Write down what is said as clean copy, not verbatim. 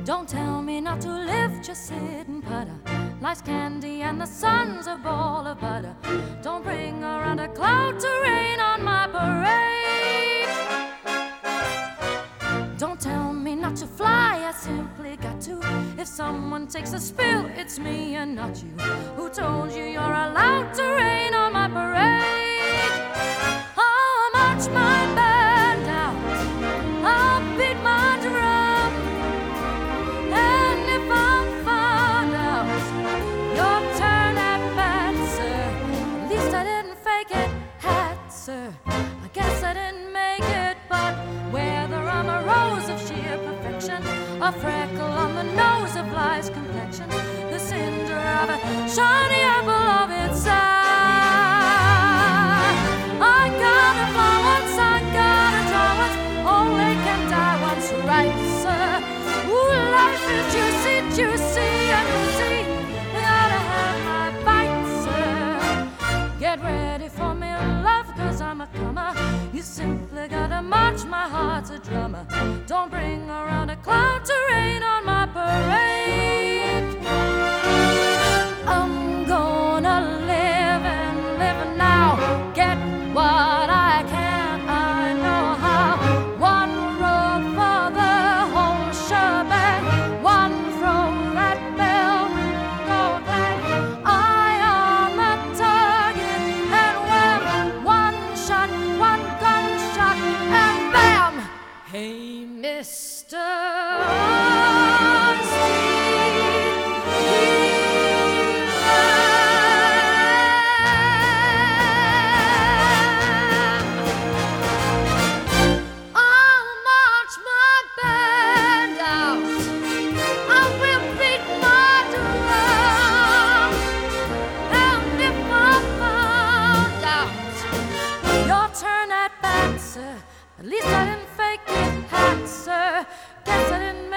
Don't tell me not to live, just sit and putter. Life's candy and the sun's a ball of butter. Don't bring around a cloud to rain on my parade. Don't tell me not to fly, I simply got to. If someone takes a spill, it's me and not you. Who told you you're allowed to rain on my parade? I'll march my band out, I'll beat my drum, and if I'm found out, your turn at bat, sir. At least I didn't fake it, hat, sir. I guess I didn't make it, but whether I'm a rose of sheer perfection, a freckle on the nose of life's complexion, the cinder of a shiny apple of its eye, I gotta fly once, I gotta try once, only can die once, right, sir? Ooh, life is juicy, juicy, and you see, gotta have my bite, sir. Get ready for me, love, 'cause I'm a comer. You simply gotta march, my heart's a drummer. Don't bring around a cloud to rain on my parade. I'm gonna live and live now, get what I can, I know how. One road for the whole shebang, one throw that bell, go bang. Eye on the target, and wham, one shot, one gunshot, and bam! Hey, Mr. I'll march my band out, I will beat my drum, and if I'm found out, your turn at bat, sir. At least I didn't fake it, hat, sir. Guess I didn't